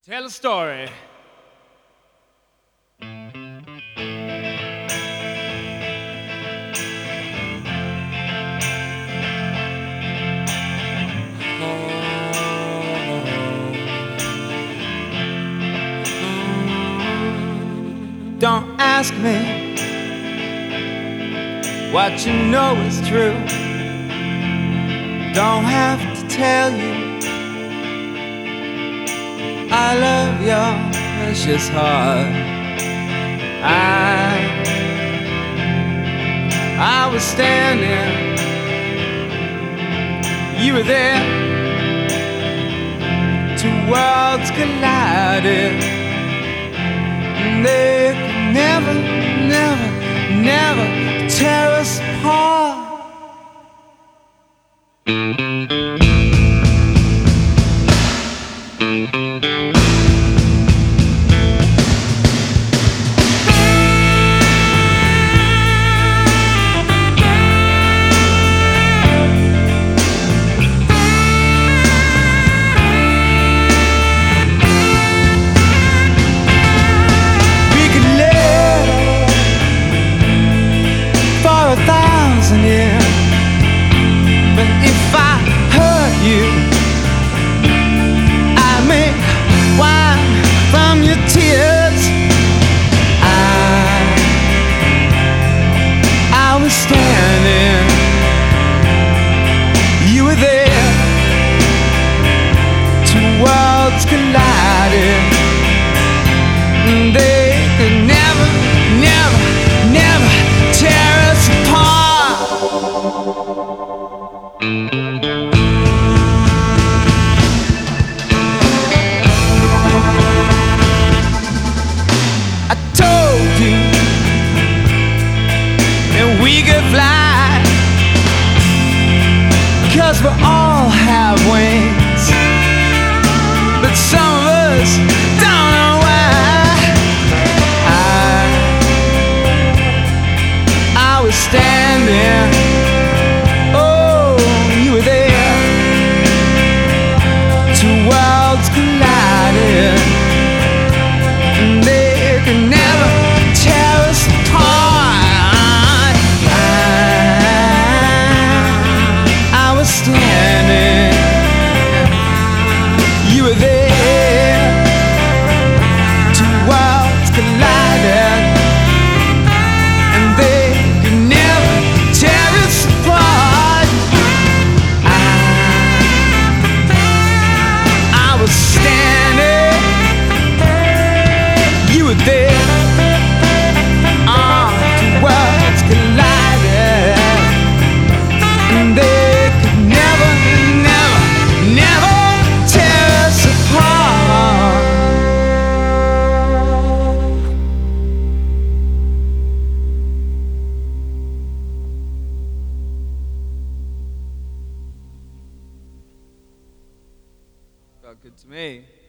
Tell a story. Don't ask me what you know is true. Don't have to tell you I love your precious heart. I was standing, you were there. Two worlds collided, and they could never, never, never tear us apart. But if I hurt you, I make wine from your tears. I was standing, you were there. Two worlds collided, and they could never, never, never tear us apart. I told you that we could fly, 'cause we all have wings, but some of us don't know why. I was standing, oh, you were there. Two worlds collided, and they could never tear us apart. I was standing, you were there. Two worlds collided, and they could never tear us apart. I was standing, you were there. Two worlds collided, and they could never, never, never tear us apart. Felt good to me.